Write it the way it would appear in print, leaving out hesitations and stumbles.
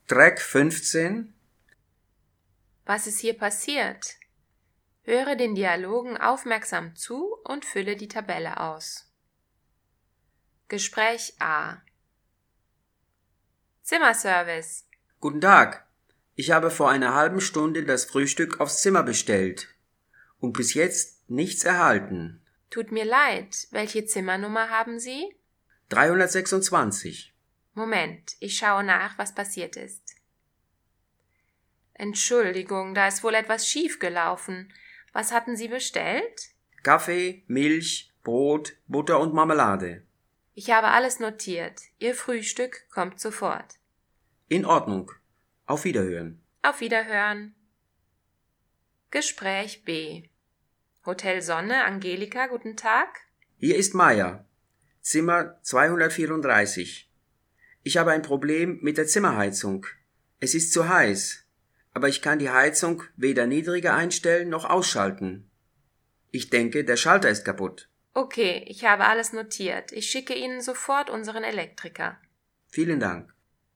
Track 15. Was ist hier passiert? Höre den Dialogen aufmerksam zu und fülle die Tabelle aus. Gespräch A. Zimmerservice. Guten Tag. Ich habe vor einer halben Stunde das Frühstück aufs Zimmer bestellt und bis jetzt nichts erhalten. Tut mir leid, welche Zimmernummer haben Sie? 326. Moment, ich schaue nach, was passiert ist. Entschuldigung, da ist wohl etwas schief gelaufen. Was hatten Sie bestellt? Kaffee, Milch, Brot, Butter und Marmelade. Ich habe alles notiert. Ihr Frühstück kommt sofort. In Ordnung. Auf Wiederhören. Auf Wiederhören. Gespräch B. Hotel Sonne, Angelika, guten Tag. Hier ist Maya. Zimmer 234. Ich habe ein Problem mit der Zimmerheizung. Es ist zu heiß, aber ich kann die Heizung weder niedriger einstellen noch ausschalten. Ich denke, der Schalter ist kaputt. Okay, ich habe alles notiert. Ich schicke Ihnen sofort unseren Elektriker. Vielen Dank.